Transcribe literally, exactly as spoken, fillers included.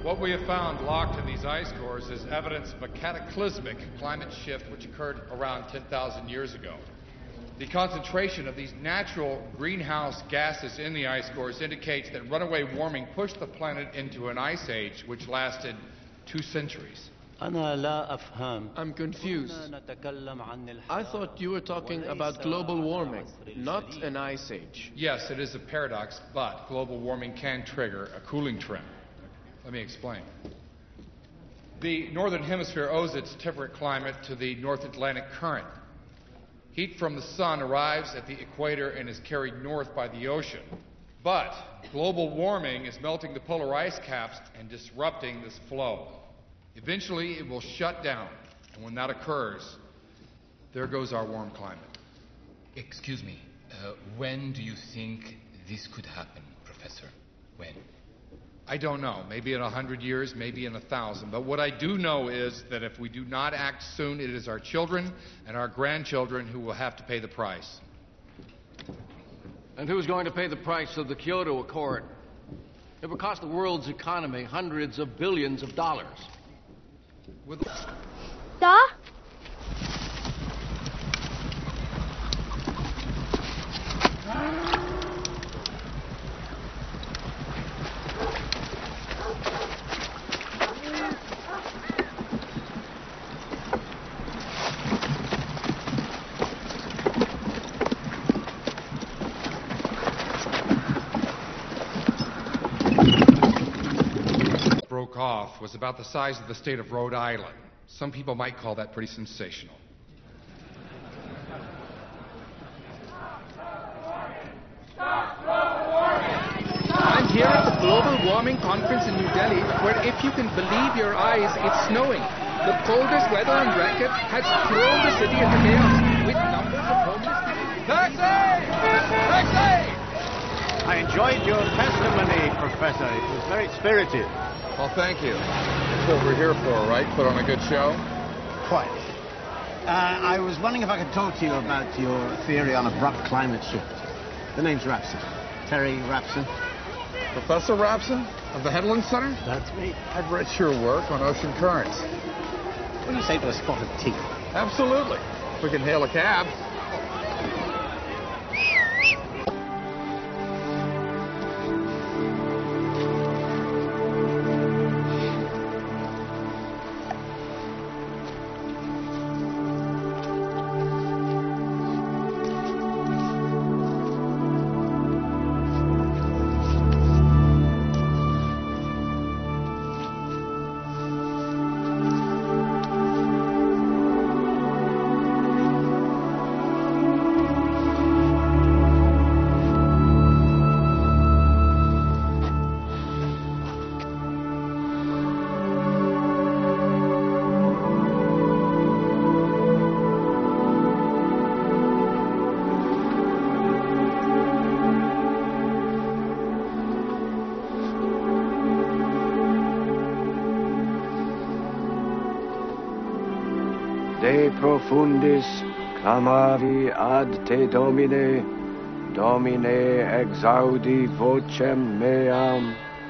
What we have found locked in these ice cores is evidence of a cataclysmic climate shift which occurred around ten thousand years ago. The concentration of these natural greenhouse gases in the ice cores indicates that runaway warming pushed the planet into an ice age which lasted two centuries. I'm confused. I thought you were talking about global warming, not an ice age. Yes, it is a paradox, but global warming can trigger a cooling trend. Let me explain. The Northern Hemisphere owes its temperate climate to the North Atlantic Current. Heat from the sun arrives at the equator and is carried north by the ocean. But global warming is melting the polar ice caps and disrupting this flow. Eventually, it will shut down, and when that occurs, there goes our warm climate. Excuse me, uh, when do you think this could happen, Professor? When? I don't know. Maybe in a hundred years, maybe in a thousand. But what I do know is that if we do not act soon, it is our children and our grandchildren who will have to pay the price. And who's going to pay the price of the Kyoto Accord? It will cost the world's economy hundreds of billions of dollars. With Da? broke off was about the size of the state of Rhode Island. Some people might call that pretty sensational. I'm here at the Global Warming Conference in New Delhi, where if you can believe your eyes, it's snowing. The coldest weather on record has thrown the city into chaos, with numbers of homeless people. Taxi! Taxi! I enjoyed your testimony, Professor. It was very spirited. Well, thank you. That's what we're here for, right? Put on a good show? Quite. Uh, I was wondering if I could talk to you about your theory on abrupt climate shift. The name's Rapson. Terry Rapson. Professor Rapson of the Headland Center? That's me. I've read your work on ocean currents. What do you say to a spot of tea? Absolutely. We can hail a cab. De profundis clamavi ad te, Domine, Domine exaudi vocem meam.